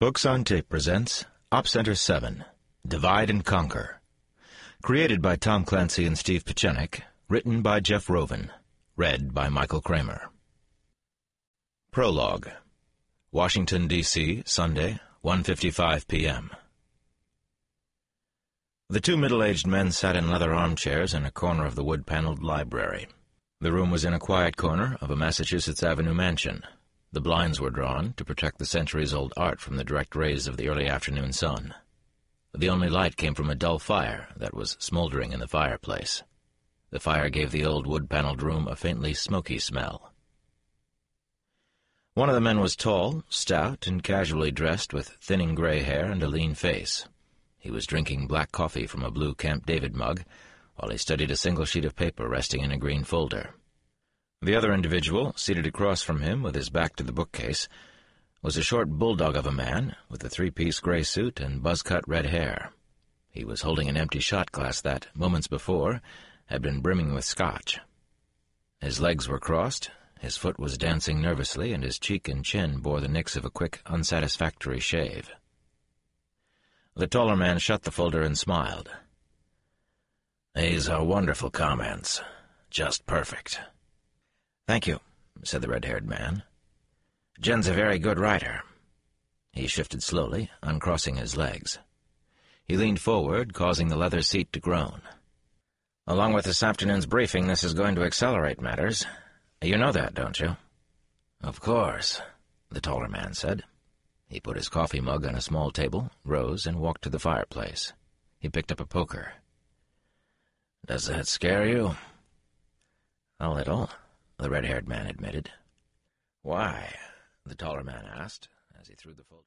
Books on Tape presents Op Center 7, Divide and Conquer. Created by Tom Clancy and Steve Pieczenik, written by Jeff Rovin, read by Michael Kramer. Prologue. Washington, D.C., Sunday, 1:55 p.m. The two middle-aged men sat in leather armchairs in a corner of the wood-paneled library. The room was in a quiet corner of a Massachusetts Avenue mansion. The blinds were drawn to protect the centuries-old art from the direct rays of the early afternoon sun. The only light came from a dull fire that was smoldering in the fireplace. The fire gave the old wood-paneled room a faintly smoky smell. One of the men was tall, stout, and casually dressed with thinning gray hair and a lean face. He was drinking black coffee from a blue Camp David mug, while he studied a single sheet of paper resting in a green folder. The other individual, seated across from him with his back to the bookcase, was a short bulldog of a man with a three-piece gray suit and buzz-cut red hair. He was holding an empty shot glass that, moments before, had been brimming with scotch. His legs were crossed, his foot was dancing nervously, and his cheek and chin bore the nicks of a quick, unsatisfactory shave. The taller man shut the folder and smiled. "These are wonderful comments. Just perfect." "Thank you," said the red-haired man. "Jen's a very good writer." He shifted slowly, uncrossing his legs. He leaned forward, causing the leather seat to groan. "Along with this afternoon's briefing, this is going to accelerate matters. You know that, don't you?" "Of course," the taller man said. He put his coffee mug on a small table, rose, and walked to the fireplace. He picked up a poker. "Does that scare you?" "A little," the red-haired man admitted. "Why?" the taller man asked, as he threw the folder.